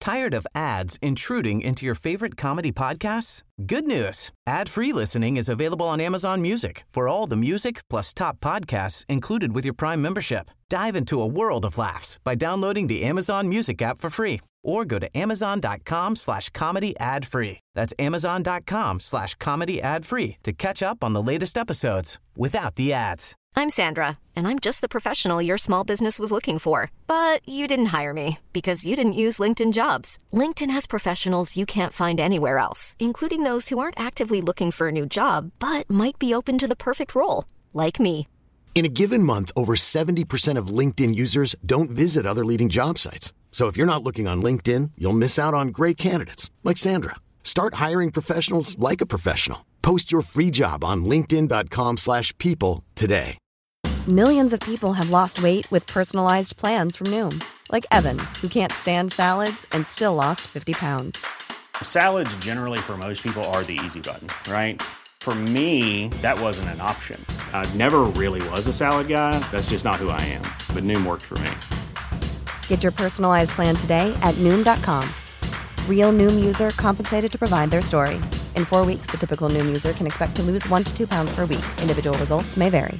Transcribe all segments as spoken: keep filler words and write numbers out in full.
Tired of ads intruding into your favorite comedy podcasts? Good news. Ad-free listening is available on Amazon Music for all the music plus top podcasts included with your Prime membership. Dive into a world of laughs by downloading the Amazon Music app for free or go to amazon.com slash comedy ad free. That's amazon.com slash comedy ad free to catch up on the latest episodes without the ads. I'm Sandra, and I'm just the professional your small business was looking for. But you didn't hire me because you didn't use LinkedIn Jobs. LinkedIn has professionals you can't find anywhere else, including those who aren't actively looking for a new job, but might be open to the perfect role, like me. In a given month, over seventy percent of LinkedIn users don't visit other leading job sites. So if you're not looking on LinkedIn, you'll miss out on great candidates like Sandra. Start hiring professionals like a professional. Post your free job on linkedin.com slash people today. Millions of people have lost weight with personalized plans from Noom. Like Evan, who can't stand salads and still lost fifty pounds. Salads generally for most people are the easy button, right? For me, that wasn't an option. I never really was a salad guy. That's just not who I am. But Noom worked for me. Get your personalized plan today at Noom dot com. Real Noom user compensated to provide their story. In four weeks, the typical Noom user can expect to lose one to two pounds per week. Individual results may vary.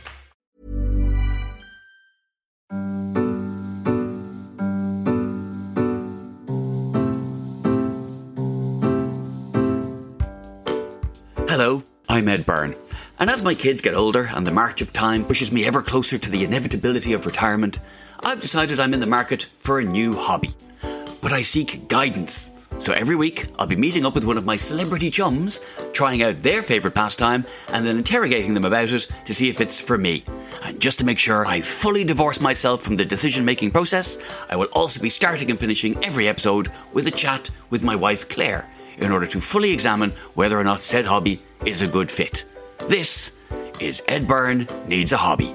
Hello, I'm Ed Byrne, and as my kids get older and the march of time pushes me ever closer to the inevitability of retirement, I've decided I'm in the market for a new hobby. But I seek guidance, so every week I'll be meeting up with one of my celebrity chums, trying out their favourite pastime and then interrogating them about it to see if it's for me. And just to make sure I fully divorce myself from the decision-making process, I will also be starting and finishing every episode with a chat with my wife Claire, in order to fully examine whether or not said hobby is a good fit. This is Ed Byrne Needs a Hobby.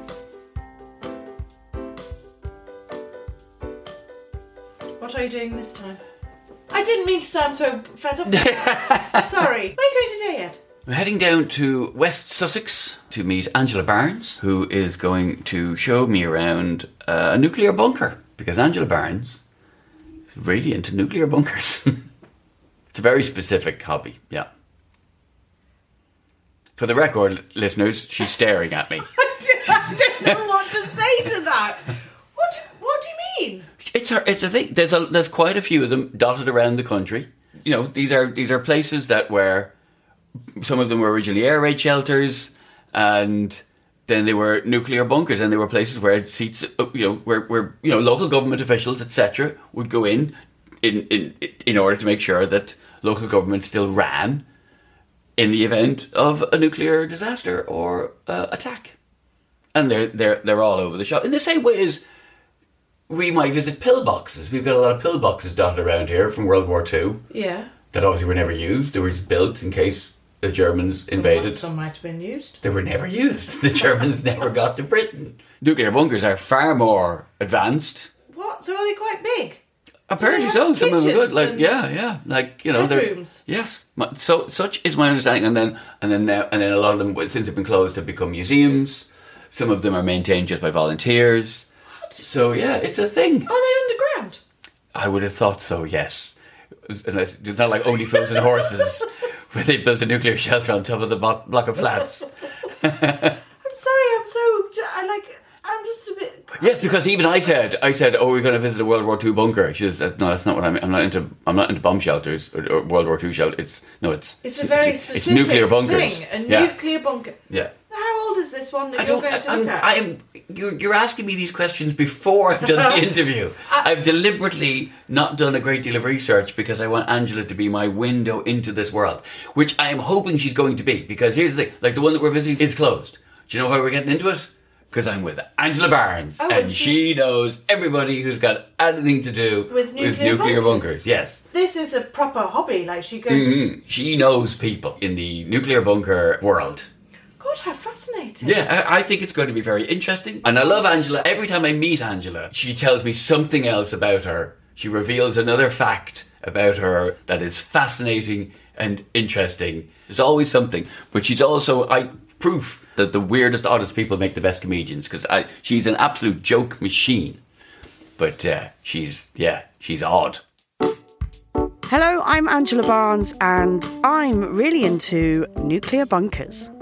What are you doing this time? I didn't mean to sound so fed up. Sorry. Where are you going today, Ed? We're heading down to West Sussex to meet Angela Barnes, who is going to show me around uh, a nuclear bunker, because Angela Barnes is really into nuclear bunkers. It's a very specific hobby, yeah. For the record, listeners, she's staring at me. I don't know what to say to that. What What do you mean? It's a, it's a thing. There's a, there's quite a few of them dotted around the country. You know, these are these are places that were, some of them were originally air raid shelters, and then they were nuclear bunkers, and they were places where seats, you know, where where you know local government officials, et cetera, would go in. In, in in order to make sure that local government still ran in the event of a nuclear disaster or uh, attack. And they're, they're, they're all over the shop. In the same way as we might visit pillboxes. We've got a lot of pillboxes dotted around here from World War Two. Yeah. That obviously were never used. They were just built in case the Germans some invaded. Some might have been used. They were never used. The Germans never got to Britain. Nuclear bunkers are far more advanced. What? So are they quite big? Apparently so. Some of them are good. Like yeah, yeah. Like you know, bedrooms. Yes. So such is my understanding. And then and then now and then a lot of them, since they've been closed, have become museums. Some of them are maintained just by volunteers. What? So yeah, it's a thing. Are they underground? I would have thought so. Yes. Unless it's not like Only Fools and Horses, where they built a nuclear shelter on top of the block, block of flats. I'm sorry. I'm so. I like. I'm just a bit... Yes, because even I said, I said, oh, we're going to visit a World War Two bunker. She says, no, that's not what I mean. I'm not into, I'm not into bomb shelters or, or World War Two shelters. It's no, it's it's a very it's, specific it's nuclear bunkers. thing. A yeah. nuclear bunker. Yeah. How old is this one that I you're don't, going to I'm, look at? I am. You're, you're asking me these questions before I've done the interview. I, I've deliberately not done a great deal of research because I want Angela to be my window into this world, which I am hoping she's going to be. Because here's the thing: like the one that we're visiting is closed. Do you know why we're getting into it? Because I'm with Angela Barnes, oh, and she knows everybody who's got anything to do with nuclear, with nuclear bunkers. bunkers. Yes. This is a proper hobby. Like she goes... Mm-hmm. She knows people in the nuclear bunker world. God, how fascinating. Yeah, I, I think it's going to be very interesting. And I love Angela. Every time I meet Angela, she tells me something else about her. She reveals another fact about her that is fascinating and interesting. There's always something. But she's also... I proof that the weirdest, oddest people make the best comedians, because she's an absolute joke machine. But uh, she's, yeah, she's odd. Hello, I'm Angela Barnes, and I'm really into nuclear bunkers.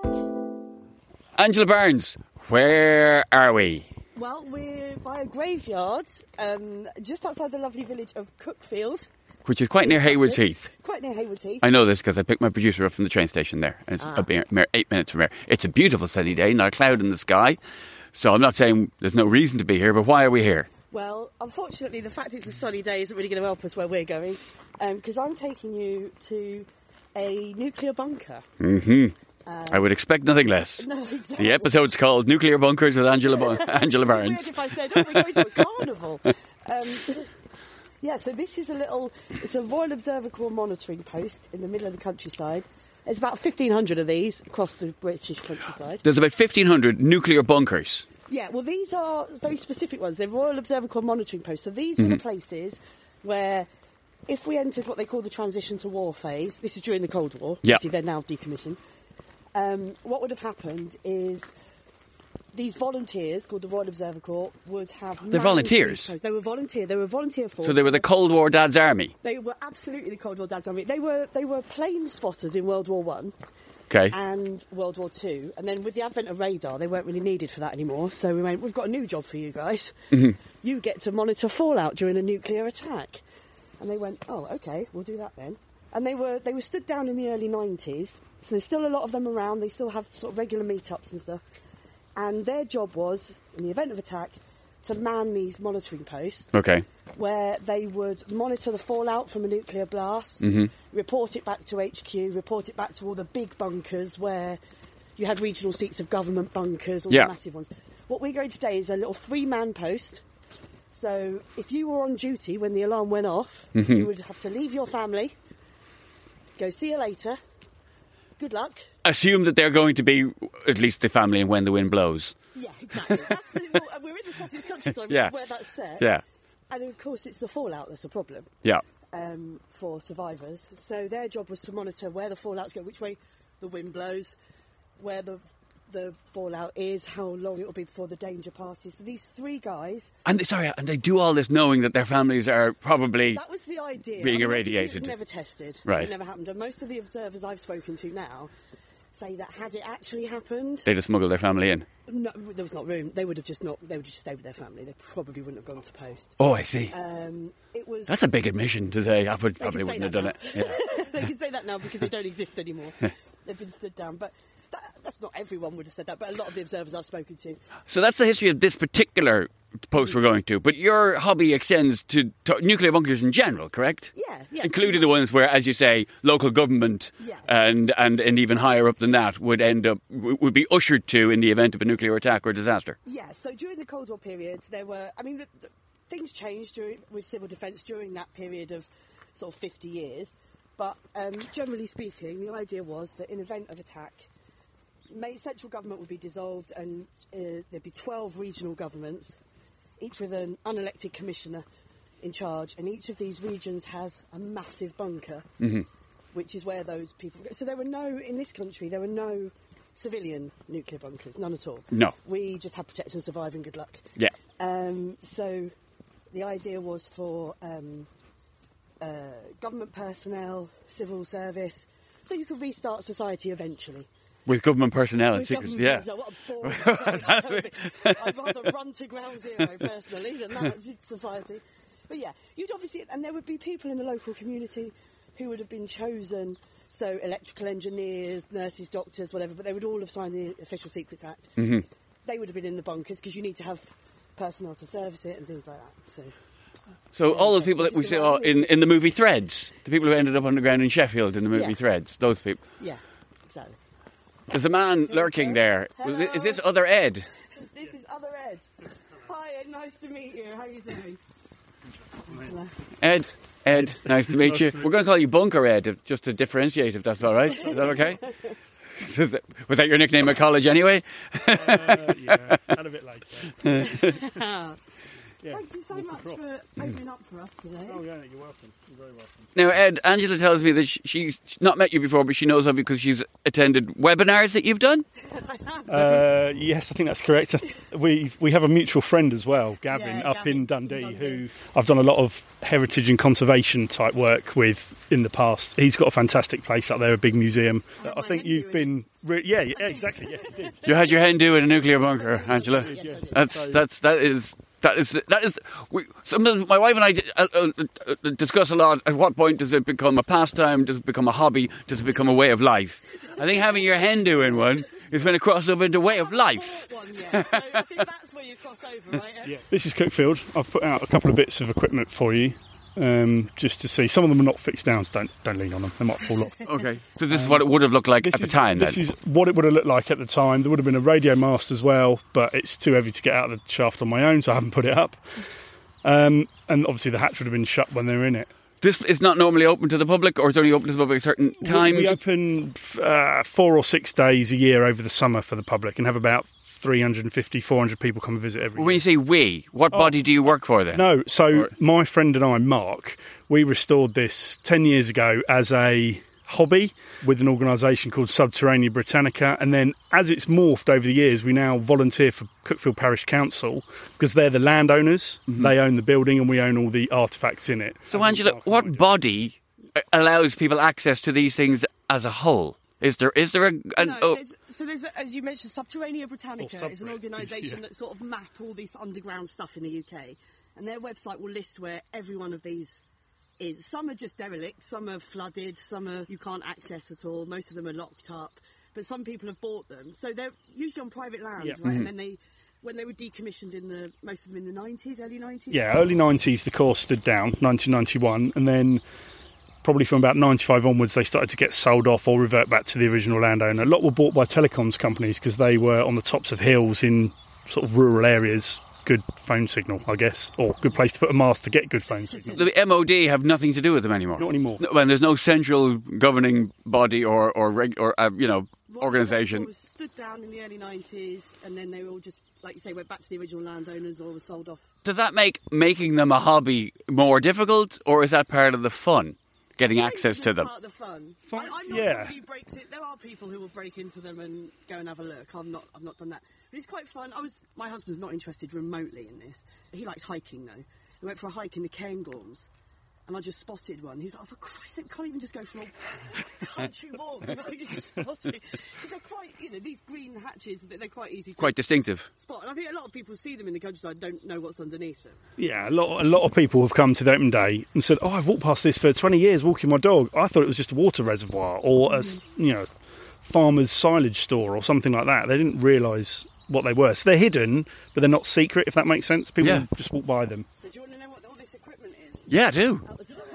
Angela Barnes, where are we? Well, we're by a graveyard um, just outside the lovely village of Cookfield. Which is quite near Haywards Heath. Quite near Haywards Heath. I know this because I picked my producer up from the train station there. And it's Ah. a mere, mere eight minutes from here. It's a beautiful sunny day, not a cloud in the sky. So I'm not saying there's no reason to be here, but why are we here? Well, unfortunately, the fact it's a sunny day isn't really going to help us where we're going, because I'm taking you to a nuclear bunker. Mm-hmm. Um, I would expect nothing less. No, exactly. The episode's called Nuclear Bunkers with Angela, Bar- Angela Weird Barnes. if I said, oh, we're going to a carnival. Um, yeah, so this is a little, it's a Royal Observer Corps monitoring post in the middle of the countryside. There's about fifteen hundred of these across the British countryside. There's about fifteen hundred nuclear bunkers. Yeah, well, these are very specific ones. They're Royal Observer Corps monitoring posts. So these Mm-hmm. are the places where, if we entered what they call the transition to war phase, this is during the Cold War, Yeah. obviously they're now decommissioned, um, what would have happened is these volunteers, called the Royal Observer Corps, would have... They're manned volunteers? these posts. They were volunteer. They were a volunteer force. So they were the Cold War Dad's Army. They were absolutely the Cold War Dad's Army. They were, they were plane spotters in World War One. Okay. And World War Two. And then with the advent of radar, they weren't really needed for that anymore. So we went, we've got a new job for you guys. Mm-hmm. You get to monitor fallout during a nuclear attack. And they went, oh, OK, we'll do that then. And they were they were stood down in the early nineties. So there's still a lot of them around. They still have sort of regular meetups and stuff. And their job was, in the event of attack, to man these monitoring posts. Okay. Where they would monitor the fallout from a nuclear blast, Mm-hmm. report it back to H Q, report it back to all the big bunkers where you had regional seats of government bunkers, all Yeah. the massive ones. What we're going today is a little three-man post. So if you were on duty when the alarm went off, Mm-hmm. you would have to leave your family, go see you later, good luck. Assume that they're going to be at least the family and when the wind blows. Yeah, exactly. That's the, well, we're in the Sussex countryside, Yeah. where that's set. Yeah. And of course it's the fallout that's a problem. Yeah. Um, for survivors. So their job was to monitor where the fallout's going, which way the wind blows, where the the fallout is, how long it will be before the danger passes. So these three guys... And they, sorry, and they do all this knowing that their families are probably That was the idea. being I mean, irradiated. It was never tested. Right. It never happened. And most of the observers I've spoken to now say that had it actually happened... They'd have smuggled their family in. No, there was not room. They would have just not... They would just stay with their family. They probably wouldn't have gone to post. Oh, I see. Um, it was... That's a big admission to say. I would, They probably can say wouldn't have that done it. now. Yeah. They can say that now because they don't exist anymore. They've been stood down. But that, that's not everyone would have said that, but a lot of the observers I've spoken to. So that's the history of this particular post we're going to. But your hobby extends to, to nuclear bunkers in general, correct? Yeah, yeah. Including the ones where, as you say, local government Yeah. and, and, and even higher up than that would end up would be ushered to in the event of a nuclear attack or disaster. Yeah, so during the Cold War period, there were... I mean, the, the, things changed during, with civil defence during that period of sort of fifty years. But um, generally speaking, the idea was that in event of attack, may, central government would be dissolved and uh, there'd be twelve regional governments, each with an unelected commissioner in charge, and each of these regions has a massive bunker, Mm-hmm. which is where those people go. So there were no, in this country, there were no civilian nuclear bunkers, none at all. No. We just had protection, survive and good luck. Yeah. Um, so the idea was for um, uh, government personnel, civil service, so you could restart society eventually. With government personnel and With secrets, government yeah. personnel, what a boring society. I'd rather run to ground zero personally than that society. But yeah, you'd obviously, and there would be people in the local community who would have been chosen, so electrical engineers, nurses, doctors, whatever, but they would all have signed the Official Secrets Act. Mm-hmm. They would have been in the bunkers because you need to have personnel to service it and things like that. So, So all the people that we saw in, in the movie Threads, the people who ended up underground in Sheffield in the movie Yeah. Threads, those people. yeah, exactly. There's a man lurking there. Hello. Is this other Ed? This is other Ed. Hi Ed, nice to meet you. How are you doing? Hello. Ed, Ed, nice to meet you. We're going to call you Bunker Ed, if- just to differentiate, if that's all right. Is that okay? Was that your nickname at college anyway? Uh, yeah, and a bit later. Yeah, Thank you so walk much across. for opening up for us today. Oh, yeah, you're welcome. You're very welcome. Now, Ed, Angela tells me that she, she's not met you before, but she knows of you because she's attended webinars that you've done. Uh, yes, I think that's correct. We we have a mutual friend as well, Gavin, Yeah, up Gavin in Dundee, Dundee. who I've done a lot of heritage and conservation type work with in the past. He's got a fantastic place up there, a big museum. I had I my think hen you've doing. been... Re- yeah, yeah, exactly. Yes, you did. You had your hen do in a nuclear bunker, Angela. Yes, I did. That's that's that is that is that is. We, sometimes my wife and I uh, uh, uh, discuss a lot. At what point does it become a pastime? Does it become a hobby? Does it become a way of life? I think having your hen do in one is when it crosses over into way of life. One, yeah. So I think that's where you cross over, right? Yeah. This is Cookfield. I've put out a couple of bits of equipment for you, um, just to see. Some of them are not fixed down, so don't don't lean on them. They might fall off. Okay, so this is what it would have looked like This at the is- time. This Then. is what it would have looked like at the time. There would have been a radio mast as well, but it's too heavy to get out of the shaft on my own, so I haven't put it up. Um, and obviously the hatch would have been shut when they were in it. This is not normally open to the public, or it's only open to the public at certain times. We, we open uh, four or six days a year over the summer for the public and have about three hundred fifty, four hundred people come and visit every When year. you say we, what body do you work for then? No, so Or- my friend and I, Mark, we restored this ten years ago as a hobby with an organisation called Subterranea Britannica, and then as it's morphed over the years, we now volunteer for Cookfield Parish Council because they're the landowners. They own the building and we own all the artefacts in it. So, Angela, what body allows people access to these things as a whole? Is there is there a an, No, oh, there's, so there's, a, as you mentioned, Subterranea Britannica Or is an Subbrit, organisation yeah. that sort of map all this underground stuff in the U K, and their website will list where every one of these is. Some are just derelict, some are flooded, some are you can't access at all. Most of them are locked up, but some people have bought them, so they're usually on private land, Yeah. right? And then they, when they were decommissioned in the most of them in the nineties, early nineties. Yeah, early nineties the course stood down, nineteen ninety-one, and then probably from about ninety-five onwards they started to get sold off or revert back to the original landowner. A lot were bought by telecoms companies because they were on the tops of hills in sort of rural areas. Good phone signal, I guess, or good place to put a mast to get good phone signal. the M O D have nothing to do with them anymore? Not anymore. No, well, there's no central governing body or or reg, or uh, you know What organisation. was stood down in the early nineties, and then they were all just, like you say, went back to the original landowners or were sold off. Does that make making them a hobby more difficult, or is that part of the fun? Getting I think access to it's them. Part of the fun. Fun- I, I'm not yeah. one who breaks it. There are people who will break into them and go and have a look. I'm not. I've not done that. But it's quite fun. I was. My husband's not interested remotely in this. He likes hiking though. We went for a hike in the Cairngorms, and I just spotted one. He was like, "Oh, for Christ's sake, can't even just go for a country walk." You know, you spot it. Because they're quite, you know, these green hatches. They're quite easy to Quite distinctive. spot. And I think a lot of people see them in the countryside, don't know what's underneath them. Yeah, a lot, a lot of people have come to the open day and said, "Oh, I've walked past this for twenty years walking my dog. I thought it was just a water reservoir or a, s- you know, farmer's silage store or something like that." They didn't realise what they were. So they're hidden, but they're not secret. If that makes sense, people Yeah. just walk by them. So do you want to know what all this equipment is? Yeah, I do.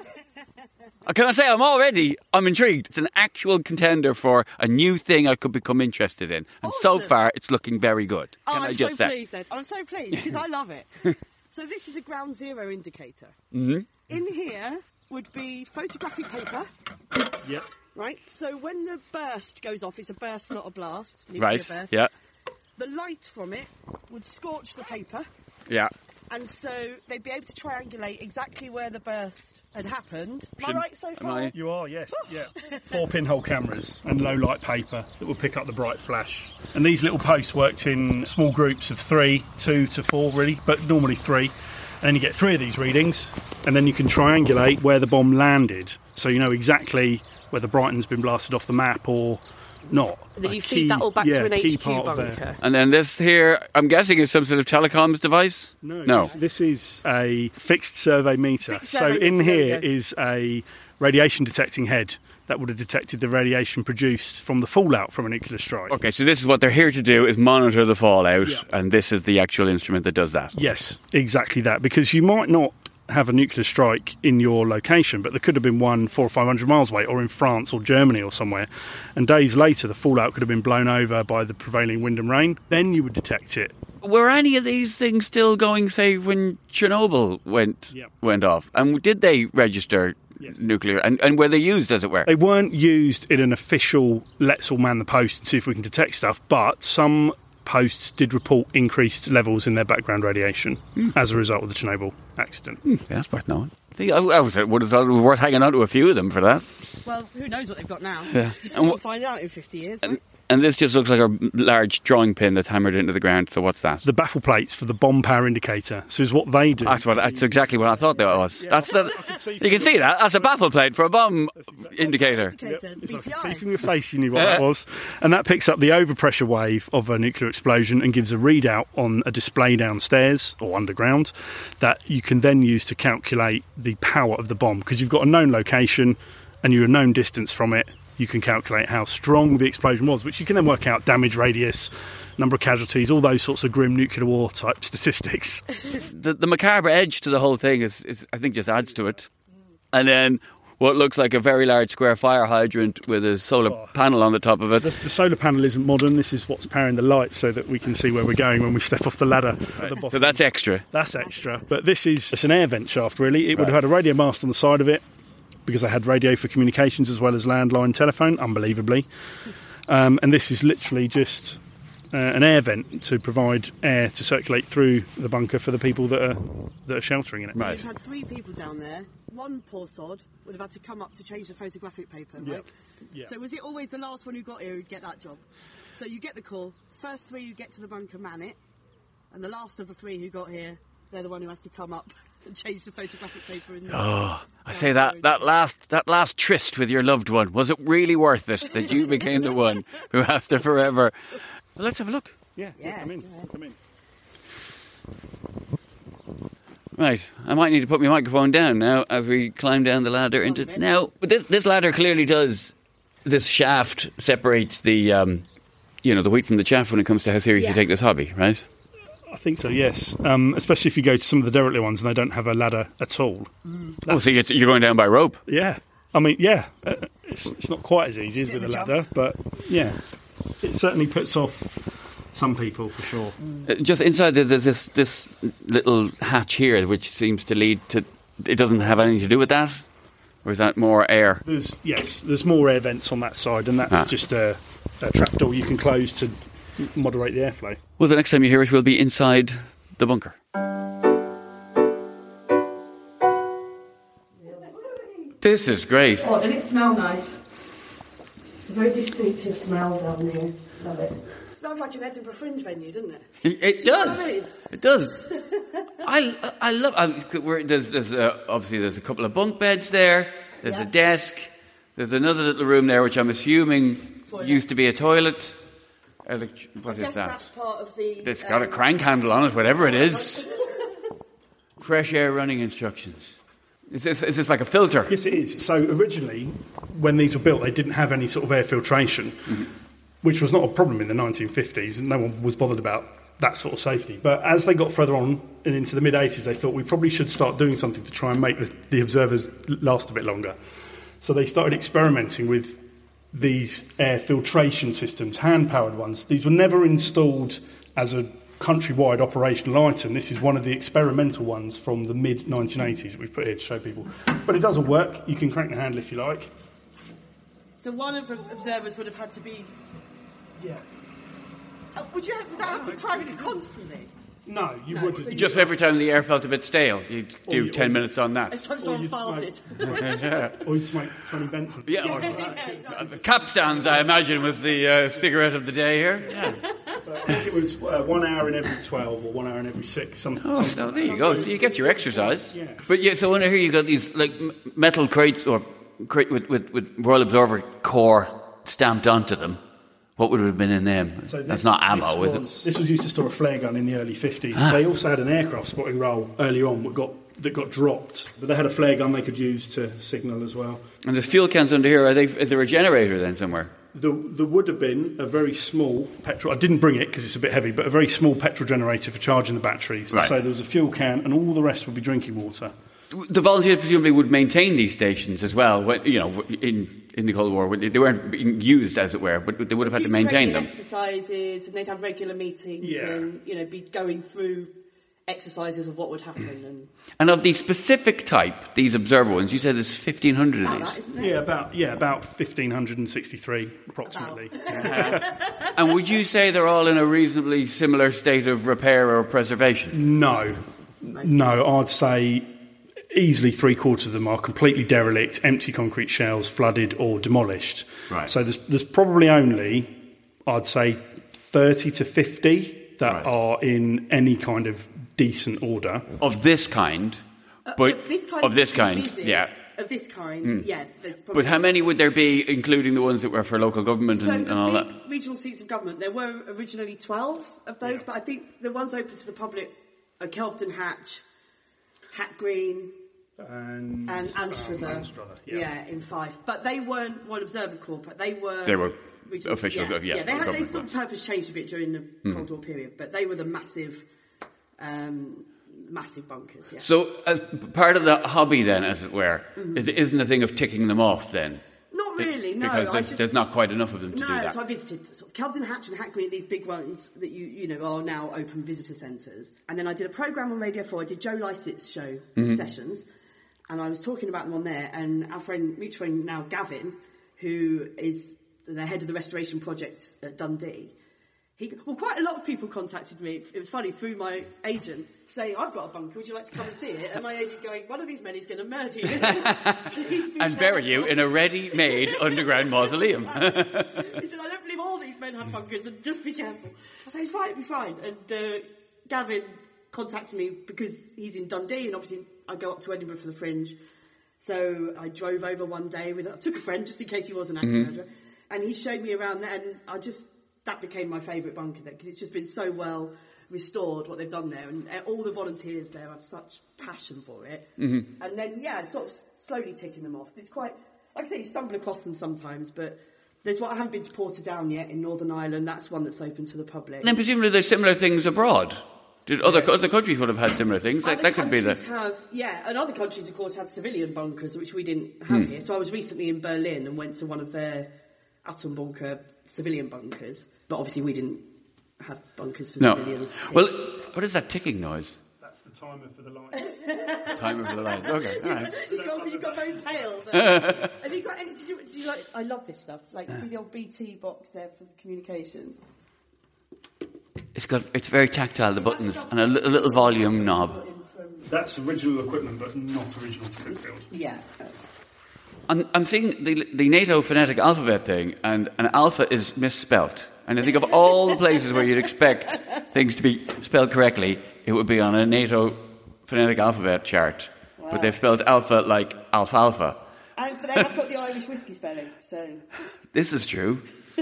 Uh, Can I say I'm already, I'm intrigued. It's an actual contender for a new thing I could become interested in. And so Awesome. far, it's looking very good. Oh, Can I I'm just so say? pleased, Ed. I'm so pleased because I love it. So this is a ground zero indicator. Mm-hmm. In here would be photographic paper, Yep. right? So when the burst goes off, it's a burst, not a blast. nuclear Right, burst. yeah, The light from it would scorch the paper, yeah. and so they'd be able to triangulate exactly where the burst had happened. Am I Should- right so am far? I- You are, yes, yeah. Four pinhole cameras and low light paper that will pick up the bright flash. And these little posts worked in small groups of three, two to four, really, but normally three. And then you get three of these readings, and then you can triangulate where the bomb landed, so you know exactly whether Brighton's been blasted off the map or not. And then A you key- feed that all back yeah, to an key H Q part of their- bunker. And then this here, I'm guessing, is some sort of telecoms device? No, No. This, this is a fixed survey meter. Fixed so survey in meter, here yeah. is a radiation detecting head that would have detected the radiation produced from the fallout from a nuclear strike. Okay, so this is what they're here to do, is monitor the fallout, Yeah. and this is the actual instrument that does that. Yes, exactly that. Because you might not have a nuclear strike in your location, but there could have been one four or five hundred miles away, or in France or Germany or somewhere. And days later, the fallout could have been blown over by the prevailing wind and rain. Then you would detect it. Were any of these things still going, say, when Chernobyl went Yep. went off? And did they register Yes. nuclear? And, and were they used, as it were? They weren't used in an official let's all man the post and see if we can detect stuff, but some posts did report increased levels in their background radiation mm. as a result of the Chernobyl accident. Mm, yeah, that's worth knowing. I, think I, I was, would have thought it was worth hanging on to a few of them for that. Well, who knows what they've got now? Yeah. And we'll find out in fifty years, right? And, and this just looks like a large drawing pin that's hammered into the ground, so what's that? The baffle plates for the bomb power indicator. So is what they do. That's, what, that's exactly what I thought that was. Yeah. That's the, you can see that. That's a baffle plate for a bomb exactly indicator. Yep. It's like, see from your face you knew what that was. And that picks up the overpressure wave of a nuclear explosion and gives a readout on a display downstairs or underground that you can then use to calculate the power of the bomb. Because you've got a known location and you're a known distance from it, you can calculate how strong the explosion was, which you can then work out damage radius, number of casualties, all those sorts of grim nuclear war type statistics. The, the macabre edge to the whole thing is, is, I think, just adds to it. And then what looks like a very large square fire hydrant with a solar oh. panel on the top of it. The, the solar panel isn't modern. This is what's powering the lights so that we can see where we're going when we step off the ladder right. at the bottom. So that's extra. That's extra. But this is it's an air vent shaft, really. It right. would have had a radio mast on the side of it, because I had radio for communications as well as landline telephone, unbelievably. Um, and this is literally just uh, an air vent to provide air to circulate through the bunker for the people that are that are sheltering in it. Right. We've had three people down there. One poor sod would have had to come up to change the photographic paper, right? Yep. Yep. So was it always the last one who got here who'd get that job? So you get the call, first three who get to the bunker man it, and the last of the three who got here, they're the one who has to come up and change the photographic paper. In the oh, I say that, that last that last tryst with your loved one, was it really worth it that you became the one who has to forever? Well, let's have a look. Yeah, yeah. Come in, come in. Right, I might need to put my microphone down now as we climb down the ladder into... Now, this, this ladder clearly does... This shaft separates the, um, you know, the wheat from the chaff when it comes to how serious yeah. you take this hobby, right? I think so, yes. Um, especially if you go to some of the derelict ones and they don't have a ladder at all. Mm. Oh, so you're going down by rope? Yeah. I mean, yeah. Uh, it's, it's not quite as easy as with a ladder, but, yeah. It certainly puts off... some people, for sure. Uh, just inside, there's this this little hatch here, which seems to lead to... It doesn't have anything to do with that? Or is that more air? There's Yes, there's more air vents on that side, and that's ah. just a, a trapdoor you can close to moderate the airflow. Well, the next time you hear it, we'll be inside the bunker. This is great. Oh, and it smells nice. It's a very distinctive smell down here. Love it. Smells like an Edinburgh Fringe venue, doesn't it? It, it does. You know I mean? It does. I I love. I, we're, there's there's uh, obviously there's a couple of bunk beds there. There's yeah. a desk. There's another little room there, which I'm assuming toilet. used to be a toilet. Elect- what I is that? That's part of the. It's got um, a crank handle on it, whatever it is. Fresh air running instructions. Is this, is this like a filter? Yes, it is. So originally, when these were built, they didn't have any sort of air filtration. Mm-hmm. Which was not a problem in the nineteen fifties, and no one was bothered about that sort of safety. But as they got further on and into the mid-eighties, they thought we probably should start doing something to try and make the, the observers last a bit longer. So they started experimenting with these air filtration systems, hand-powered ones. These were never installed as a countrywide operational item. This is one of the experimental ones from the mid nineteen eighties that we've put here to show people. But it doesn't work. You can crank the handle if you like. So one of the observers would have had to be... Yeah. Uh, would you have, would that have to crank constantly? No, you no, wouldn't. So you Just every time the air felt a bit stale, you'd do you, ten minutes on that. Every time someone farted. yeah. Or you'd smoke Tony Benson. Yeah, or, yeah, yeah, exactly. The Capstans, I imagine, was the uh, cigarette of the day here. Yeah. I think it was uh, one hour in every twelve or one hour in every six. Some, oh, some, so there you go. So you get your exercise. Yeah. But yeah, so when I hear you got these like metal crates or crate with, with, with Royal Observer core stamped onto them. What would have been in them? So this, That's not ammo, this is was, it? This was used to store a flare gun in the early fifties. Ah. They also had an aircraft spotting role earlier on that got, that got dropped. But they had a flare gun they could use to signal as well. And there's fuel cans under here. Are they, is there a generator then somewhere? There, there would have been a very small petrol... I didn't bring it because it's a bit heavy, but a very small petrol generator for charging the batteries. Right. So there was a fuel can and all the rest would be drinking water. The volunteers presumably would maintain these stations as well. When, you know, in in the Cold War, they weren't being used, as it were, but they would have had to maintain them. Exercises, and they'd have regular meetings, yeah. and you know, be going through exercises of what would happen. And, and of the specific type, these observer ones, you said there's fifteen hundred of these. That, isn't it? Yeah, about yeah about fifteen sixty-three approximately. And would you say they're all in a reasonably similar state of repair or preservation? No, no. I'd say easily three quarters of them are completely derelict, empty concrete shells, flooded or demolished. Right. So there's there's probably only, I'd say, thirty to fifty that right. are in any kind of decent order. Of this kind, but uh, of this kind, of this kind visit, yeah. Of this kind, mm. yeah. There's probably But how many would there be, including the ones that were for local government so and, the and all big that? regional seats of government, there were originally twelve of those, yeah. but I think the ones open to the public are Kelvedon Hatch, Hat Green, and, and Anstruther. Um, Anstruther yeah. yeah, in Fife. But they weren't Royal Observer Corps, but they were... They were regional, official, yeah. yeah. yeah they, had, they sort ones. of purpose changed a bit during the mm. Cold War period, but they were the massive... Um, massive bunkers, yeah. So, as part of the hobby, then, as it were, mm-hmm. it isn't a thing of ticking them off, then? Not really, it, no. Because there's, just, there's not quite enough of them to no, do that. so I visited sort of Kelvedon Hatch and Hat Green, these big ones that you you know are now open visitor centres. And then I did a programme on Radio four. I did Joe Lycett's show, mm-hmm. Sessions, and I was talking about them on there. And our friend, mutual friend now, Gavin, who is the head of the restoration project at Dundee, He, well, quite a lot of people contacted me. It was funny, through my agent, saying, I've got a bunker, would you like to come and see it? And my agent going, one of these men is going to murder you. And bury you in a ready-made underground mausoleum. He said, I don't believe all these men have bunkers, and just be careful. I said, it's fine, it'll be fine. And uh, Gavin contacted me because he's in Dundee, and obviously I go up to Edinburgh for the Fringe. So I drove over one day with, I took a friend, just in case he was an active mm-hmm. murderer, and he showed me around there, and I just... that became my favourite bunker there, because it's just been so well restored, what they've done there, and all the volunteers there have such passion for it. Mm-hmm. And then, yeah, sort of slowly ticking them off. It's quite, like I say, you stumble across them sometimes, but there's what I haven't been to Portadown yet in Northern Ireland. That's one that's open to the public. And then presumably there's similar things abroad. Did other yes. other countries would have had similar things? That, that could be the have, yeah, and other countries, of course, had civilian bunkers, which we didn't have hmm. here. So I was recently in Berlin and went to one of their Atombunker civilian bunkers. But obviously we didn't have bunkers for no. civilians. Well, what is that ticking noise? That's the timer for the lights. Timer for the lights. Okay, all right. you got, you got very pale. There. Have you got any? Did you, do you like? I love this stuff. Like see the old B T box there for communications. It's got. It's very tactile. The buttons and a, li- a little volume knob. That's original equipment, but not original to Brookfield. Yeah. I'm, I'm seeing the, the NATO phonetic alphabet thing, and an alpha is misspelt. And I think of all the places where you'd expect things to be spelled correctly, it would be on a NATO phonetic alphabet chart. Wow. But they've spelled alpha like alfalfa. And but they have got the Irish whiskey spelling, so... This is true.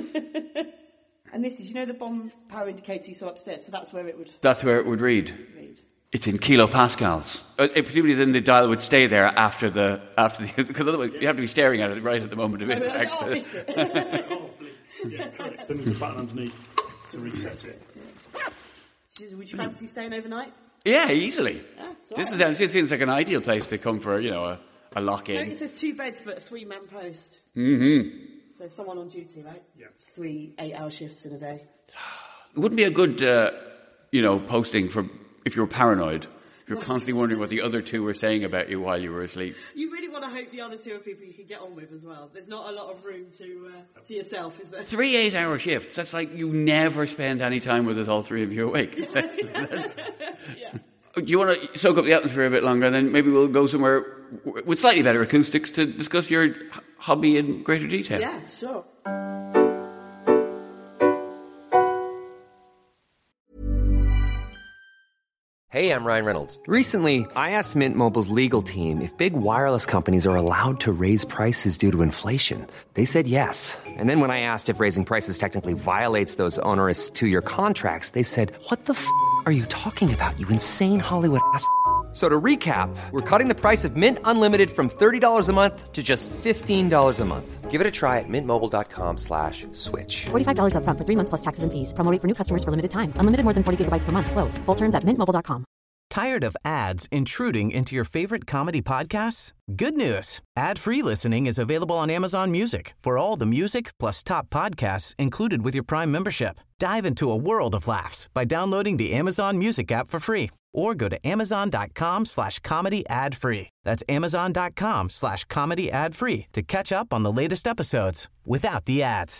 And this is, you know the bomb power indicator you saw upstairs, so that's where it would... That's where it would read. read. It's in kilopascals. Uh, presumably then the dial would stay there after the... after the because otherwise you have to be staring at it right at the moment of impact. Oh, I missed it. Yeah, correct. Then there's a button underneath to reset it. Yeah. Would you fancy staying overnight? Yeah, easily. Yeah, this right. is, it seems like an ideal place to come for, you know, a, a lock-in. No, it says two beds, but a three-man post. Mm-hmm. So someone on duty, right? Yeah. Three eight-hour shifts in a day. It wouldn't be a good, uh, you know, posting for if you were paranoid. If you're constantly wondering what the other two were saying about you while you were asleep. You really want to hope the other two are people you can get on with as well. There's not a lot of room to uh, to yourself, is there? Three eight-hour shifts. That's like you never spend any time with us, all three of you awake. Yeah. Do you want to soak up the atmosphere a bit longer, and then maybe we'll go somewhere with slightly better acoustics to discuss your hobby in greater detail? Yeah, sure. Hey, I'm Ryan Reynolds. Recently, I asked Mint Mobile's legal team if big wireless companies are allowed to raise prices due to inflation. They said yes. And then when I asked if raising prices technically violates those onerous two-year contracts, they said, what the f*** are you talking about, you insane Hollywood ass f- So to recap, we're cutting the price of Mint Unlimited from thirty dollars a month to just fifteen dollars a month. Give it a try at mintmobile.com slash switch. forty-five dollars up front for three months plus taxes and fees. Promo rate for new customers for limited time. Unlimited more than forty gigabytes per month. Slows full terms at mint mobile dot com. Tired of ads intruding into your favorite comedy podcasts? Good news. Ad-free listening is available on Amazon Music for all the music plus top podcasts included with your Prime membership. Dive into a world of laughs by downloading the Amazon Music app for free or go to amazon.com slash comedy ad free. That's amazon.com slash comedy ad free to catch up on the latest episodes without the ads.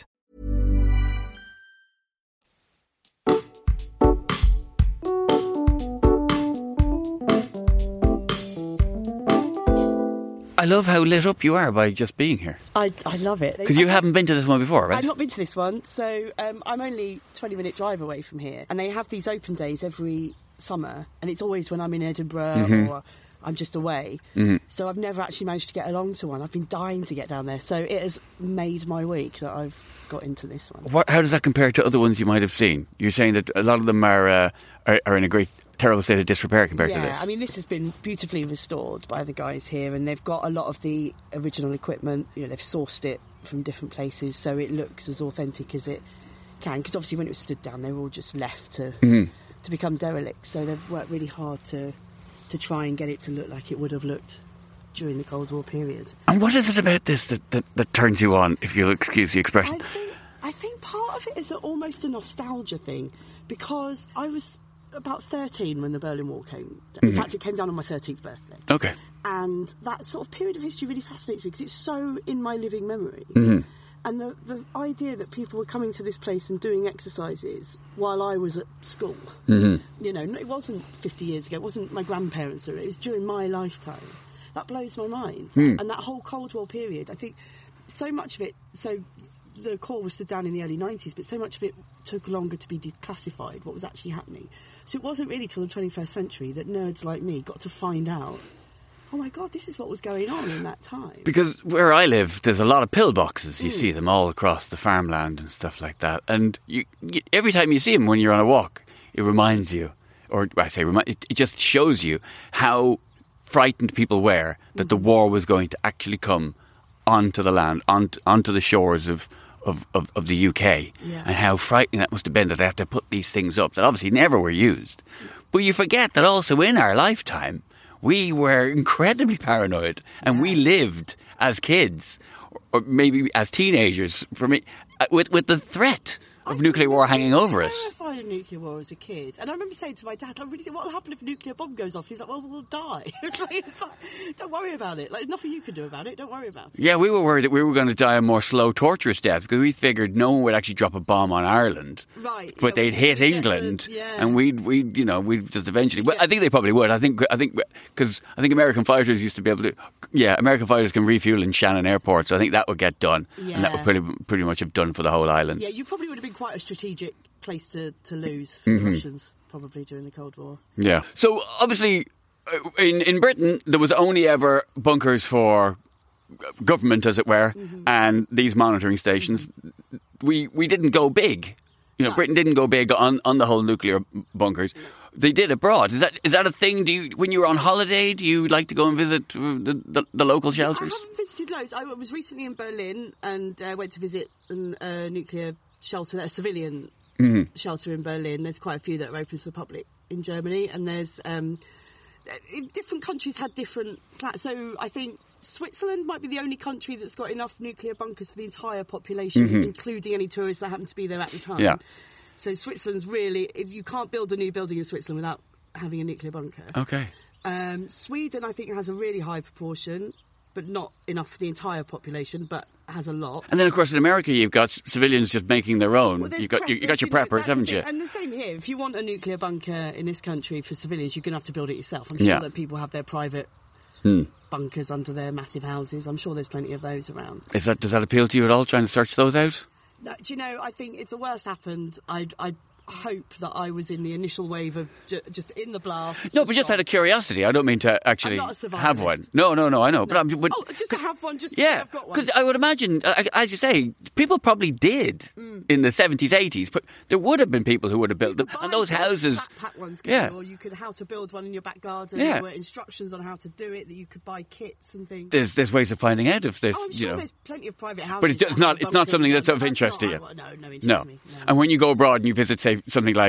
I love how lit up you are by just being here. I, I love it. Because you haven't been to this one before, right? I've not been to this one, so um, I'm only twenty minute drive away from here. And they have these open days every summer, and it's always when I'm in Edinburgh mm-hmm. or I'm just away. Mm-hmm. So I've never actually managed to get along to one. I've been dying to get down there. So it has made my week that I've got into this one. What, how does that compare to other ones you might have seen? You're saying that a lot of them are, uh, are, are in a great... terrible state of disrepair compared yeah, to this. I mean, this has been beautifully restored by the guys here, and they've got a lot of the original equipment. You know, they've sourced it from different places, so it looks as authentic as it can. Because obviously, when it was stood down, they were all just left to mm-hmm. to become derelict. So they've worked really hard to to try and get it to look like it would have looked during the Cold War period. And what is it about this that, that, that turns you on, if you'll excuse the expression? I think, I think part of it is a, almost a nostalgia thing, because I was about thirteen when the Berlin Wall came down. In mm-hmm. fact, it came down on my thirteenth birthday. Okay. And that sort of period of history really fascinates me because it's so in my living memory. Mm-hmm. And the, the idea that people were coming to this place and doing exercises while I was at school, mm-hmm. you know, it wasn't fifty years ago, it wasn't my grandparents' era, it was during my lifetime. That blows my mind. Mm. And that whole Cold War period, I think so much of it, so the core was stood down in the early nineties, but so much of it took longer to be declassified, what was actually happening. So it wasn't really till the twenty-first century that nerds like me got to find out, oh my God, this is what was going on in that time. Because where I live, there's a lot of pillboxes. You mm. see them all across the farmland and stuff like that. And you, you, every time you see them when you're on a walk, it reminds you, or I say, it, it just shows you how frightened people were that mm-hmm. the war was going to actually come onto the land, onto, onto the shores of Of, of, of the U K, yeah. and how frightening that must have been that they have to put these things up that obviously never were used. But you forget that also in our lifetime, we were incredibly paranoid, and yeah. we lived as kids, or maybe as teenagers, for me, with with the threat of I nuclear war hanging over us. I terrified of nuclear war as a kid. And I remember saying to my dad, like, what will happen if a nuclear bomb goes off? He's like, well, we'll die. It's like, it's like, don't worry about it. Like, there's nothing you can do about it. Don't worry about it. Yeah, we were worried that we were going to die a more slow, torturous death because we figured no one would actually drop a bomb on Ireland. Right. But yeah, they'd hit England. The, yeah. And we'd, we'd, you know, we'd just eventually... Well, yeah. I think they probably would. I think, I think, because I think American fighters used to be able to... Yeah, American fighters can refuel in Shannon Airport, so I think that would get done. Yeah. And that would pretty, pretty much have done for the whole island. Yeah, you probably would have been quite a strategic place to, to lose for mm-hmm. the Russians, probably during the Cold War. Yeah. So, obviously, in, in Britain, there was only ever bunkers for government, as it were, mm-hmm. and these monitoring stations. Mm-hmm. We we didn't go big. You know, no. Britain didn't go big on, on the whole nuclear bunkers. They did abroad. Is that is that a thing? Do you, when you were on holiday, do you like to go and visit the, the, the local shelters? I haven't visited loads. I was recently in Berlin and uh, went to visit a uh, nuclear shelter, a civilian mm-hmm. shelter in Berlin. There's quite a few that are open to the public in Germany, and there's um, different countries had different plans. So I think Switzerland might be the only country that's got enough nuclear bunkers for the entire population, mm-hmm. including any tourists that happen to be there at the time. Yeah. So Switzerland's really, if you can't build a new building in Switzerland without having a nuclear bunker. Okay. Um, Sweden, I think, has a really high proportion, but not enough for the entire population, but has a lot. And then, of course, in America, you've got civilians just making their own. Well, you've got, prep, you, you got your you know, preppers, haven't you? And the same here. If you want a nuclear bunker in this country for civilians, you're going to have to build it yourself. I'm sure yeah. that people have their private hmm. bunkers under their massive houses. I'm sure there's plenty of those around. Is that Does that appeal to you at all, trying to search those out? No, do you know, I think if the worst happened, I'd... I'd hope that I was in the initial wave of ju- just in the blast. No, but just out of curiosity. I don't mean to actually have one. No, no, no, I know. No. But, I'm, but oh, just to have one, just yeah, to I've got one. Because I would imagine, as you say, people probably did mm. in the seventies, eighties. But there would have been people who would have built them. And those houses... Backpack ones, yeah. You? Or you could how to build one in your back garden. Yeah. There were instructions on how to do it, that you could buy kits and things. There's there's ways of finding out if there's, oh, I'm sure you know... there's plenty of private houses. But it's just not, it's not something that's of interest to you. No, no interest no. to me. No. And when you go abroad and you visit, say, something like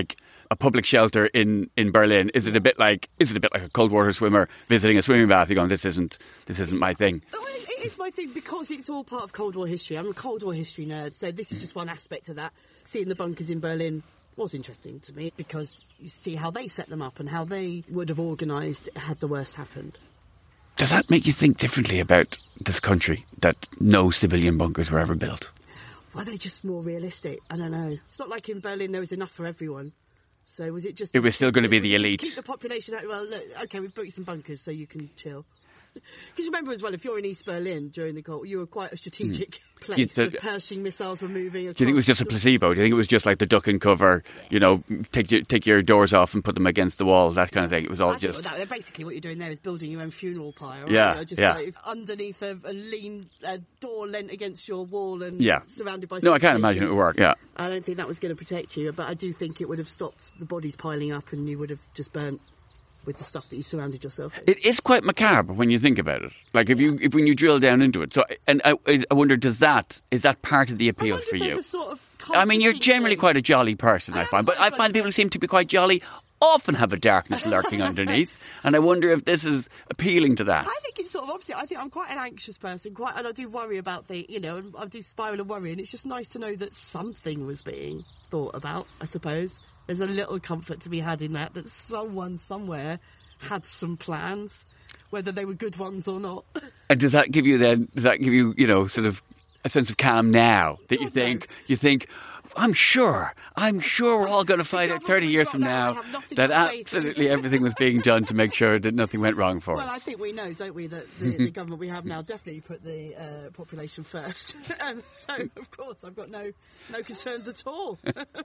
a public shelter in, in Berlin, is it a bit like is it a bit like a cold water swimmer visiting a swimming bath? You're going, this isn't this isn't my thing. Well, it is my thing because it's all part of Cold War history. I'm a Cold War history nerd, so this is just one aspect of that. Seeing the bunkers in Berlin was interesting to me because you see how they set them up and how they would have organised had the worst happened. Does that make you think differently about this country, that no civilian bunkers were ever built? Well, they're just more realistic. I don't know. It's not like in Berlin there was enough for everyone. So was it just... It was still going to be the elite. Keep the population out. Well, look, OK, we've built you some bunkers so you can chill. Because remember as well, if you're in East Berlin during the Cold War, you were quite a strategic mm. place. Th- the Pershing missiles were moving. Do you think it was just a placebo? Do you think it was just like the duck and cover, you know, take your, take your doors off and put them against the walls, that kind of thing? It was all I just... That, basically what you're doing there is building your own funeral pyre. Right? Yeah, you know, just yeah. Like underneath a, a lean a door lent against your wall and yeah. surrounded by... No, I can't imagine it would work, yeah. I don't think that was going to protect you, but I do think it would have stopped the bodies piling up and you would have just burnt with the stuff that you surrounded yourself with. It is quite macabre when you think about it. Like if you, if when you drill down into it. So, and I, I wonder, does that is that part of the appeal for you? Sort of I mean, you're generally thing. quite a jolly person, I, I find, but I find people seem to be quite jolly. Often have a darkness lurking underneath, and I wonder if this is appealing to that. I think it's sort of opposite. I think I'm quite an anxious person, quite, and I do worry about the, you know, I do spiral and worry, and it's just nice to know that something was being thought about. I suppose there's a little comfort to be had in that, that someone somewhere had some plans, whether they were good ones or not. And does that give you then? Does that give you, you know, sort of a sense of calm now that you think you think? I'm sure, I'm sure we're all going to find out thirty years from now that absolutely everything was being done to make sure that nothing went wrong for us. Well, I think we know, don't we, that the, the government we have now definitely put the uh, population first. And so, of course, I've got no no concerns at all.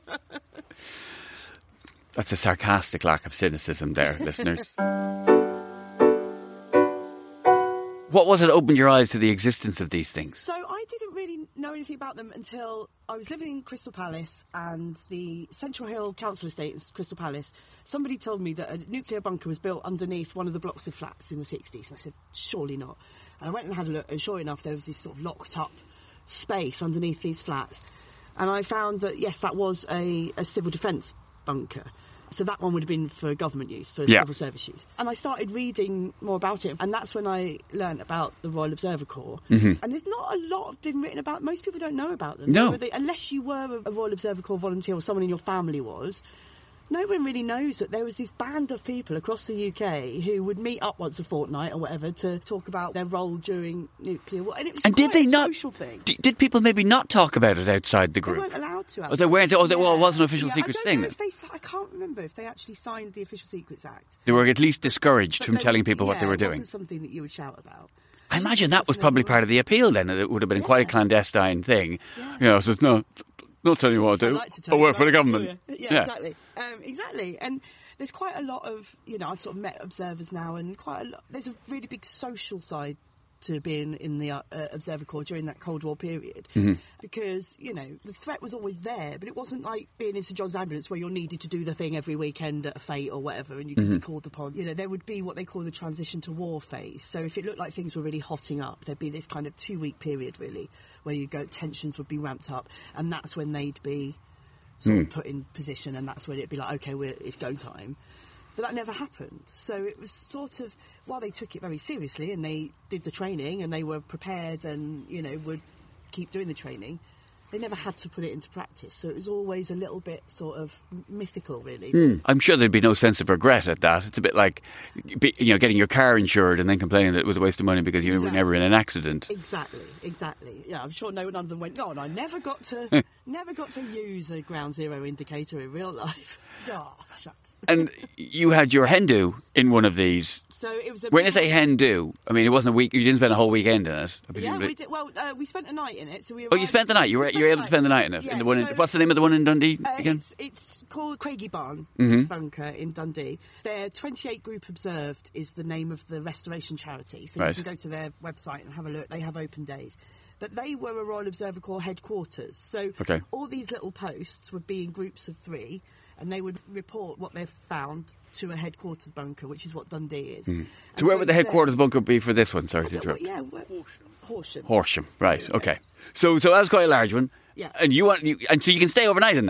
That's a sarcastic lack of cynicism there, listeners. What was it that opened your eyes to the existence of these things? So I didn't really know anything about them until I was living in Crystal Palace, and the Central Hill Council Estate in Crystal Palace, somebody told me that a nuclear bunker was built underneath one of the blocks of flats in the sixties. And I said, surely not. And I went and had a look, and sure enough, there was this sort of locked up space underneath these flats. And I found that, yes, that was a, a civil defence bunker. So that one would have been for government use, for yeah. civil service use. And I started reading more about it, and that's when I learnt about the Royal Observer Corps. Mm-hmm. And there's not a lot been written about. Most people don't know about them. No. They, unless you were a Royal Observer Corps volunteer or someone in your family was, no one really knows that there was this band of people across the U K who would meet up once a fortnight or whatever to talk about their role during nuclear war. And it was and quite did they a not, social thing. D- did people maybe not talk about it outside the group? They weren't allowed to. Oh, they weren't. Oh, they, well, it was an official yeah, secrets I don't thing. Know if they, I can't remember if they actually signed the Official Secrets Act. They were at least discouraged but from they, telling people yeah, what they were it doing. It wasn't something that you would shout about. I imagine that was probably part of the appeal then. It would have been yeah. quite a clandestine thing. Yeah. You know, so no, not telling you what to do. Like to I work for the government. Yeah, yeah, exactly. Um, exactly. And there's quite a lot of, you know, I've sort of met observers now, and quite a lot, there's a really big social side to being in the uh, Observer Corps during that Cold War period. Mm-hmm. Because, you know, the threat was always there, but it wasn't like being in St John's Ambulance where you're needed to do the thing every weekend at a fete or whatever, and you can mm-hmm. be called upon. You know, there would be what they call the transition to war phase. So if it looked like things were really hotting up, there'd be this kind of two-week period, really, where you go, tensions would be ramped up, and that's when they'd be sort mm. of put in position, and that's when it'd be like, OK, we're, it's go time. But that never happened. So it was sort of, while they took it very seriously and they did the training and they were prepared and, you know, would keep doing the training, they never had to put it into practice. So it was always a little bit sort of mythical, really. Mm. I'm sure there'd be no sense of regret at that. It's a bit like, you know, getting your car insured and then complaining that it was a waste of money because you exactly. were never in an accident. Exactly, exactly. Yeah, I'm sure no none of them went, oh, and I never got to never got to use a ground zero indicator in real life. Oh, shucks. And you had your hen do in one of these. So it was. A when I say hen do, I mean it wasn't a week. You didn't spend a whole weekend in it. Yeah, we did. Well, uh, we spent a night in it. So we. Oh, you spent the night. You were you were able to spend the night in it. Yeah, in the one. So, in, what's the name of the one in Dundee uh, again? It's, it's called Craigie Barn mm-hmm. Bunker in Dundee. Their twenty-eight Group Observed is the name of the restoration charity. So right. you can go to their website and have a look. They have open days. But they were a Royal Observer Corps headquarters. So okay. all these little posts would be in groups of three, and they would report what they've found to a headquarters bunker, which is what Dundee is. Mm. So where so would the headquarters bunker be for this one? Sorry to interrupt. Yeah, Horsham. Horsham. Horsham, right, okay. So so that's quite a large one. Yeah. And you want, you, and so you can stay overnight in that?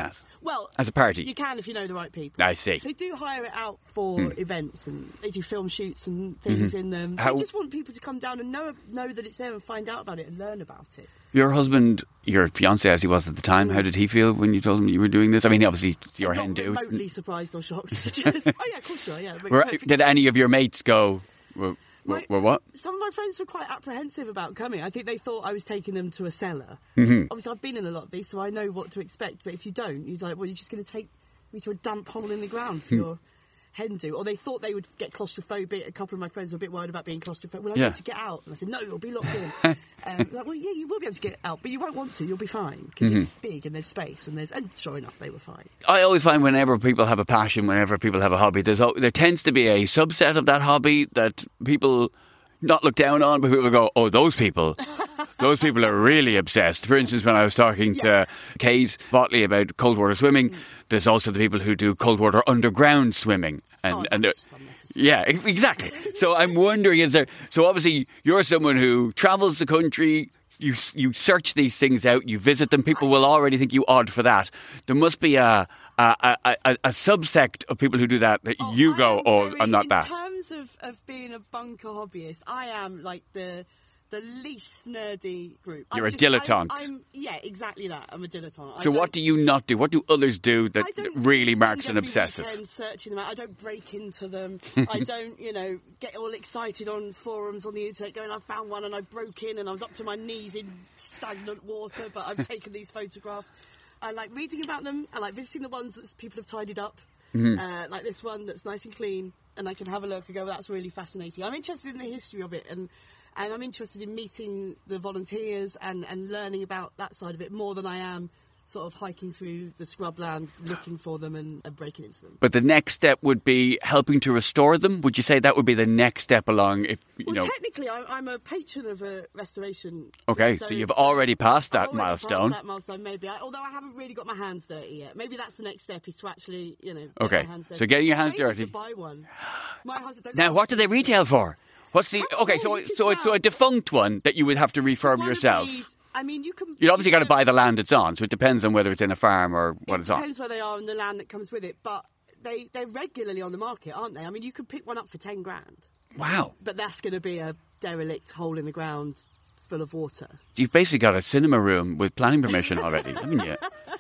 Well, as a party? You can if you know the right people. I see. They do hire it out for Hmm. events, and they do film shoots and things Mhm. in them. How- They just want people to come down and know know that it's there and find out about it and learn about it. Your husband, your fiancé as he was at the time, how did he feel when you told him you were doing this? I mean, obviously, it's your Not Hindu. remotely surprised or shocked. Just, oh yeah, of course you are. Yeah. It makes Were- perfect did sense. any of your mates go, were, were, My- were what? Some of my friends were quite apprehensive about coming. I think they thought I was taking them to a cellar. Mhm. Obviously, I've been in a lot of these, so I know what to expect. But if you don't, you're like, well, you're just going to take me to a damp hole in the ground for Hmm. your Hindu. Or they thought they would get claustrophobic. A couple of my friends were a bit worried about being claustrophobic. Well, I Yeah. need to get out. And I said, no, you'll be locked in. um, like, well, yeah, you will be able to get out, but you won't want to. You'll be fine because Mhm. it's big and there's space and there's. And sure enough, they were fine. I always find whenever people have a passion, whenever people have a hobby, there's al- there tends to be a subset of that hobby that people not look down on, but people go, oh, those people. Those people are really obsessed. For instance, when I was talking to Kate Botley about cold water swimming, there's also the people who do cold water underground swimming. And, Oh, and they're- yeah, ex- exactly. So I'm wondering, is there? So obviously, you're someone who travels the country. You you search these things out. You visit them. People will already think you odd for that. There must be a a, a, a, a subsect of people who do that that you go, oh, Very- I'm not in that. terms of, of being a bunker hobbyist, I am like the the least nerdy group. You're I'm a just- dilettante. I'm, I'm, yeah, exactly that. I'm a dilettante. I So don't- what do you not do? What do others do that I don't really spend marks an every obsessive? weekend searching them out. I don't break into them. I don't, you know, get all excited on forums on the internet going, I found one and I broke in and I was up to my knees in stagnant water, but I've taken these photographs. I like reading about them. I like visiting the ones that people have tidied up. Mhm. Uh, like this one that's nice and clean, and I can have a look and go, well, that's really fascinating. I'm interested in the history of it, and and I'm interested in meeting the volunteers and, and learning about that side of it more than I am sort of hiking through the scrubland, looking for them and, and breaking into them. But the next step would be helping to restore them. Would you say that would be the next step along? If you Well, know, technically, I'm, I'm a patron of a restoration. okay, so, you've already passed that I've already passed milestone. that milestone, maybe. I, although I haven't really got my hands dirty yet. Maybe that's the next step, is to actually, you know, get Okay, my hands dirty. so getting your hands I'm able dirty. To buy one. My husband don't Now, what do they retail for? What's the okay? So, so it's so a defunct one that you would have to refurb One of yourself. these- I mean, you can. You obviously got to buy the land it's on, so it depends on whether it's in a farm or what it's on. Depends where they are and the land that comes with it, but they they're regularly on the market, aren't they? I mean, you could pick one up for ten grand, Wow, but that's going to be a derelict hole in the ground full of water. you've basically got a cinema room with planning permission already, haven't you?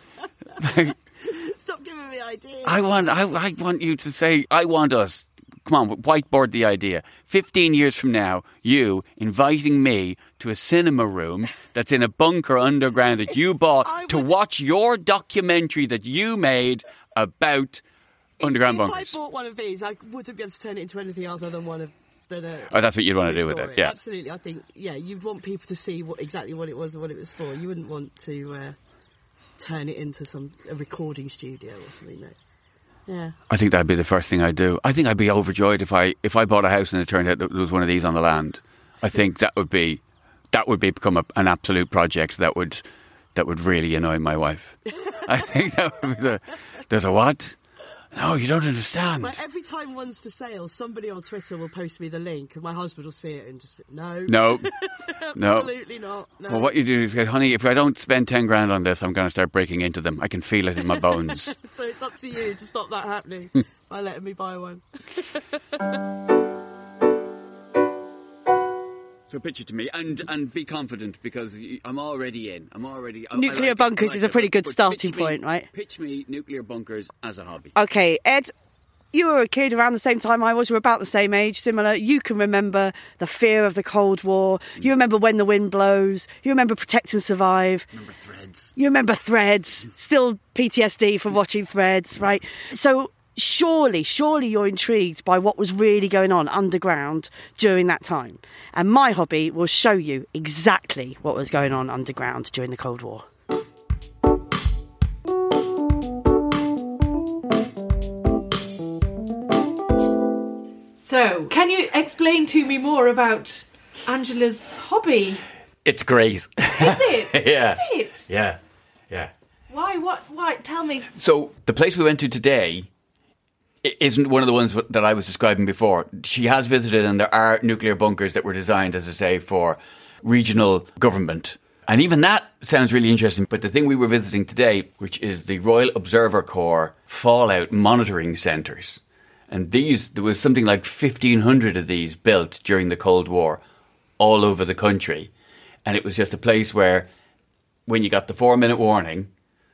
Stop giving me ideas. I want, I, I want you to say, I want us. Come on, whiteboard the idea. Fifteen years from now, you inviting me to a cinema room that's in a bunker underground that you bought to watch your documentary that you made about underground if bunkers. I bought one of these, I wouldn't be able to turn it into anything other than one of. Than a, Oh, that's what you'd want to do with it, story. yeah. Absolutely. I think, yeah, you'd want people to see what exactly what it was and what it was for. You wouldn't want to uh, turn it into some a recording studio or something. No. Yeah. I think that'd be the first thing I'd do. I think I'd be overjoyed if I if I bought a house and it turned out that there was one of these on the land. I think that would be that would be become a, an absolute project that would that would really annoy my wife. I think that would be the. There's a what? No, you don't understand. But every time one's for sale, somebody on Twitter will post me the link, and my husband will see it and just no, No, no, absolutely not. No. Well, what you do is, go, honey, if I don't spend ten grand on this, I'm going to start breaking into them. I can feel it in my bones. So it's up to you to stop that happening by letting me buy one. So pitch it to me and and be confident because I'm already in. I'm already. I- I Nuclear like it. bunkers I like is a it. pretty But- good but starting pitch me- point, right? Pitch me nuclear bunkers as a hobby. Okay, Ed, you were a kid around the same time I was. We were about the same age, similar. You can remember the fear of the Cold War. You remember When the Wind Blows. You remember Protect and Survive. Remember Threads. You remember Threads. Still P T S D from watching Threads, right? So surely, surely you're intrigued by what was really going on underground during that time. And my hobby will show you exactly what was going on underground during the Cold War. So, can you explain to me more about Angela's hobby? It's great. Is it? Yeah. Is it? Yeah. Yeah. Why? What? Why? Tell me. So the place we went to today i- isn't one of the ones that I was describing before. She has visited, and there are nuclear bunkers that were designed, as I say, for regional government And even that sounds really interesting. But the thing we were visiting today, which is the Royal Observer Corps fallout monitoring centres. And these, there was something like fifteen hundred of these built during the Cold War all over the country. And it was just a place where, when you got the four-minute warning,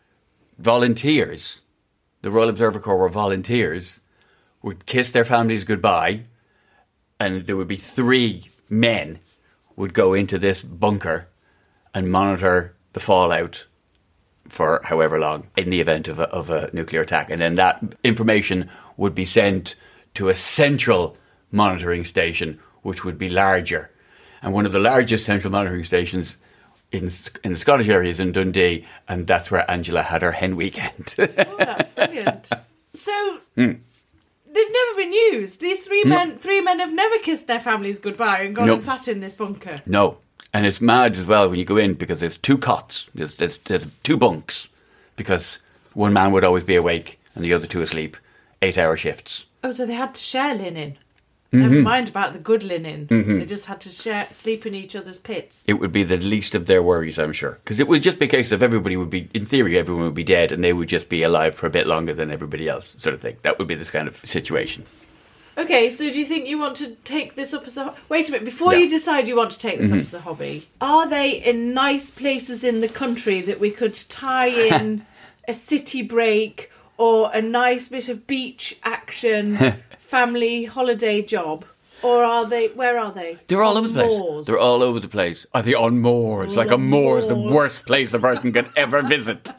volunteers, the Royal Observer Corps were volunteers, would kiss their families goodbye, and there would be three men would go into this bunker and monitor the fallout for however long in the event of a, of a nuclear attack. And then that information would be sent to a central monitoring station, which would be larger. And one of the largest central monitoring stations in in the Scottish area is in Dundee, and that's where Angela had her hen weekend. Oh, that's brilliant. So... Mm. They've never been used. These three men, no. three men have never kissed their families goodbye and gone no. and sat in this bunker. No, and it's mad as well when you go in because there's two cots, there's, there's there's two bunks, because one man would always be awake and the other two asleep, eight-hour shifts. Oh, so they had to share linen. Mm-hmm. Never mind about the good linen. Mm-hmm. They just had to share, sleep in each other's pits. It would be the least of their worries, I'm sure. Because it would just be a case of everybody would be, in theory, everyone would be dead and they would just be alive for a bit longer than everybody else, sort of thing. That would be this kind of situation. Okay, so do you think you want to take this up as a... Wait a minute, before yeah. you decide you want to take this mm-hmm. up as a hobby, are they in nice places in the country that we could tie in a city break or a nice bit of beach action... family holiday job, or are they? Where are they? They're all on over the place. Moors? They're all over the place. Are they on moors? Like a moor is the worst place a person can ever visit.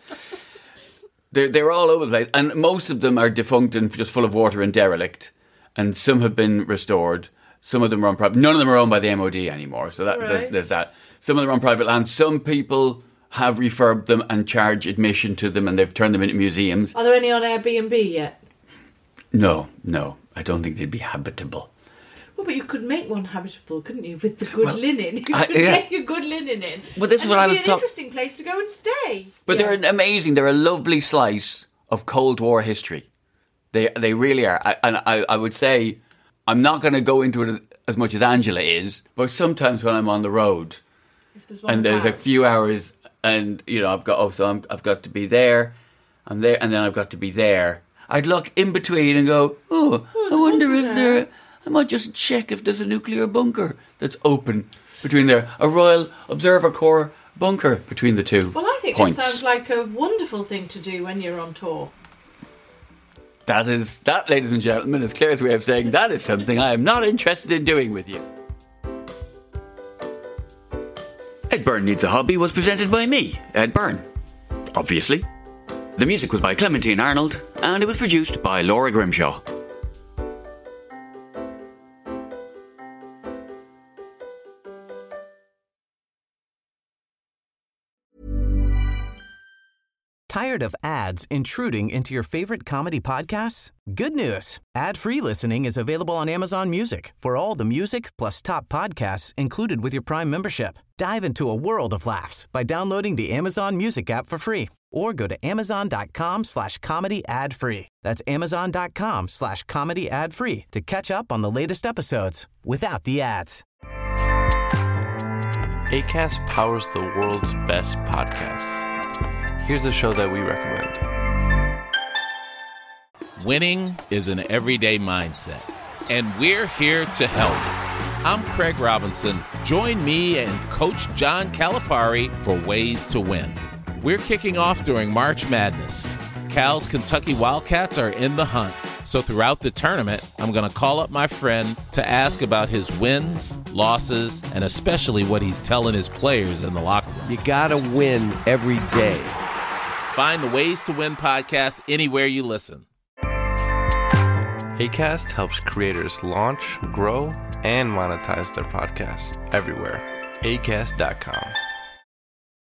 They're they're all over the place, and most of them are defunct and just full of water and derelict. And some have been restored. Some of them are on private. None of them are owned by the M O D anymore. So that right. there's, there's that. Some of them are on private land. Some people have refurbed them and charge admission to them, and they've turned them into museums. Are there any on Airbnb yet? No, no. I don't think they'd be habitable. Well, but you could make one habitable, couldn't you, with the good well, linen? You could I, yeah. get your good linen in. Well, this is what I was talking. It'd be an talk- interesting place to go and stay. But yes. They're amazing. They're a lovely slice of Cold War history. They they really are. I, and I, I would say, I'm not going to go into it as, as much as Angela is, but sometimes when I'm on the road, if there's one and there's a few hours, and you know I've got oh, so I'm, I've got to be there, I'm there, and then I've got to be there. I'd look in between and go, oh, I wonder is there... I might just check if there's a nuclear bunker that's open between there. A Royal Observer Corps bunker between the two Well, I think points. This sounds like a wonderful thing to do when you're on tour. That is... That, ladies and gentlemen, is Claire's way of saying that is something I am not interested in doing with you. Ed Byrne Needs a Hobby was presented by me, Ed Byrne. Obviously. The music was by Clementine Arnold, and it was produced by Laura Grimshaw. Tired of ads intruding into your favorite comedy podcasts? Good news. Ad-free listening is available on Amazon Music for all the music plus top podcasts included with your Prime membership. Dive into a world of laughs by downloading the Amazon Music app for free or go to amazon.com slash comedy ad free. That's amazon.com slash comedy ad free to catch up on the latest episodes without the ads. Acast powers the world's best podcasts. Here's a show that we recommend. Winning is an everyday mindset, and we're here to help. I'm Craig Robinson. Join me and Coach John Calipari for Ways to Win. We're kicking off during March Madness. Cal's Kentucky Wildcats are in the hunt. So throughout the tournament, I'm going to call up my friend to ask about his wins, losses, and especially what he's telling his players in the locker room. You got to win every day. Find the Ways to Win podcast anywhere you listen. Acast helps creators launch, grow, and monetize their podcasts everywhere. Acast dot com.